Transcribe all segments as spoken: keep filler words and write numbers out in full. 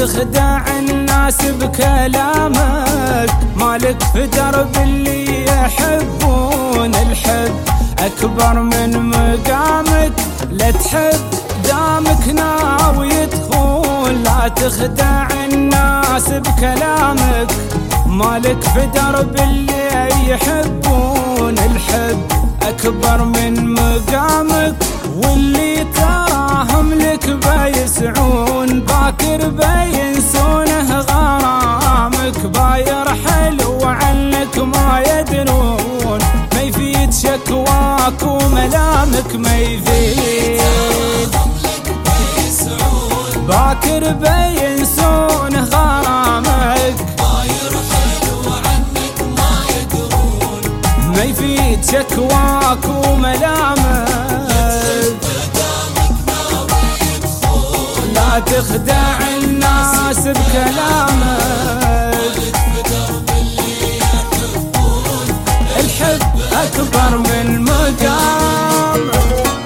تخدع الناس بكلامك، مالك في درب اللي يحبون الحب أكبر من مقامك، لا تحب دامك ناوي تخون. لا تخدع الناس بكلامك، مالك في درب اللي يحبون الحب أكبر من مقامك، واللي تراهم لك بيسعون باكر بينسونه غرامك. باير حلو عنك ما يدرون، ما يفيد شكواك وملامك ما يفيد. باكر بينسونه غرامك، باير حلو عنك ما يدرون، ما يفيد شكواك وملامك. لا تخدع الناس بكلامك، الحب أكبر من مقامك.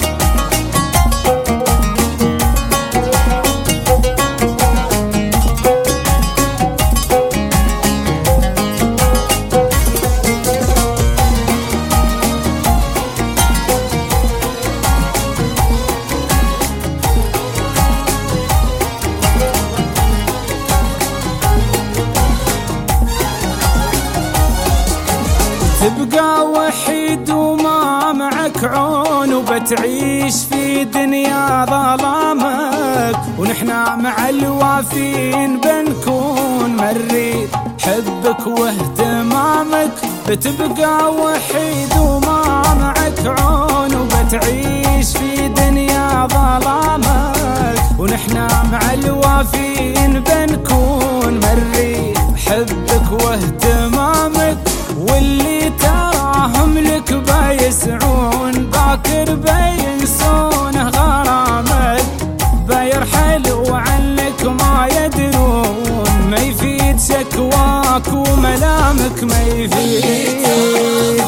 تبقى وحيد وما معك عون، وبتعيش في دنيا ظلامك، ونحنا مع الوافين بنكون مريض حبك واهتمامك. بتبقى وحيد وما معك عون، وبتعيش في دنيا ظلامك، ونحنا مع الوافين بنكون مريض حبك واهتمامك، واللي تراهم لك بيسعون باكر بينسونه غرامك. باير حلو عنك ما يدرون، ما يفيد شكواك وملامك ما يفيد.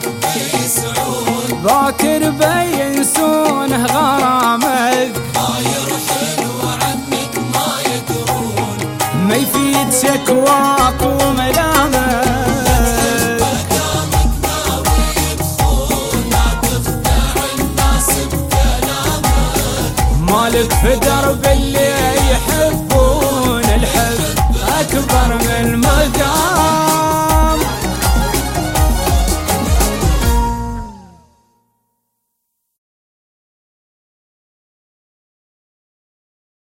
باكر بينسونه غرامك، باير حلو عنك ما يدرون، ما يفيد شكواك وملامك. مالك في درب اللي